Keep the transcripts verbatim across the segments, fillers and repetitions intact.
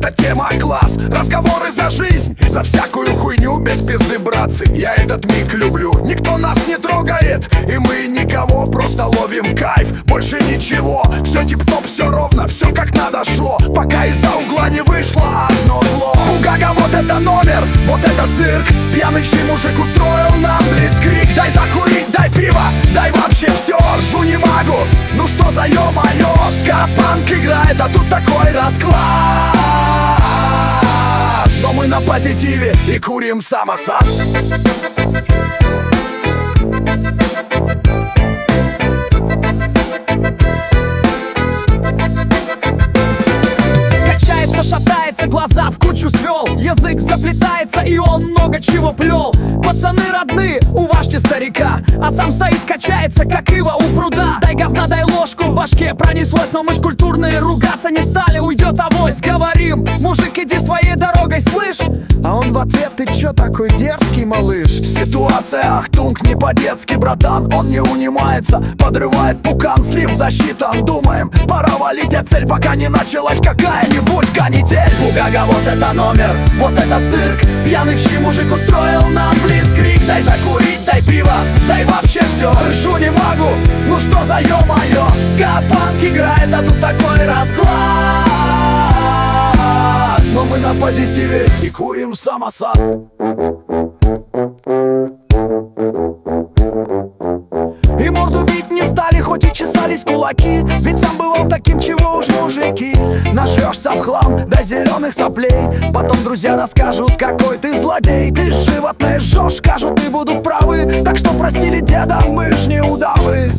это тема класс. Разговоры за жизнь, за всякую хуйню без пизды, братцы. Я этот миг люблю, никто нас не трогает, и мы никого, просто ловим кайф. Больше ничего, все тип-топ, все ровно, все как надо шло, пока из-за угла не вышло одно зло. У Гага вот это номер, вот это цирк. Пьяный щи мужик устроил нам блицкрик. Дай закурить, дай пиво, дай вообще все, ржу не могу. Ну что за ё-моё, ска-панк играет, а тут такой расклад. Но мы на позитиве и курим самосад. Шатается, глаза в кучу свел, язык заплетается, и он много чего плел. Пацаны родные, уважьте старика, а сам стоит, качается, как ива у пруда. Дай говна, дай ложку, в башке пронеслось, но мы ж культурные, ругаться не стали, уйдет авось. Говорим, мужик, иди своей дорогой, слышь? А он в ответ, ты чё такой дерзкий, малыш? Ситуация, ахтунг, не по-детски, братан. Он не унимается, подрывает пукан, слив засчитан. Думаем, пора валить, а цель пока не началась какая-нибудь канитель. У Гага вот это номер, вот это цирк. Пьяный в щи мужик устроил нам блицкрик. Дай закурить, дай пиво, дай вообще все, ржу не могу, ну что за ё-моё, ска-панк играет, а тут такой расклад. Но мы на позитиве и курим самосад. И морду бить не стали, хоть и чесались кулаки, ведь сам бывал таким, чего уж мужики. Нажрешься в хлам до зеленых соплей, потом друзья расскажут, какой ты злодей. Ты животное жжешь, скажут, и будут правы, так что простили деда, мы ж не удавы.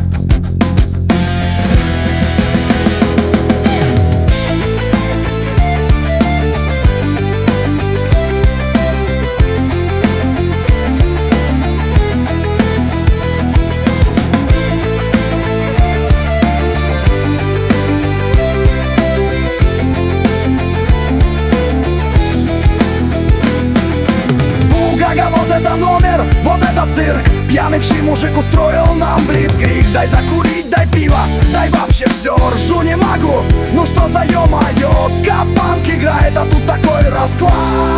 Вот это номер, вот это цирк. Пьяный в щи мужик устроил нам блицкрик. Дай закурить, дай пиво, дай вообще все, ржу не могу, ну что за ё-моё, ска-панк играет, а тут такой расклад.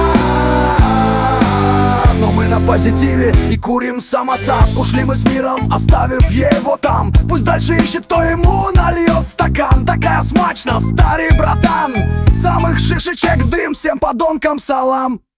Но мы на позитиве и курим самосад. Ушли мы с миром, оставив его там. Пусть дальше ищет, кто ему нальет стакан. Такая смачно, старый братан. Самых шишечек дым, всем подонкам салам.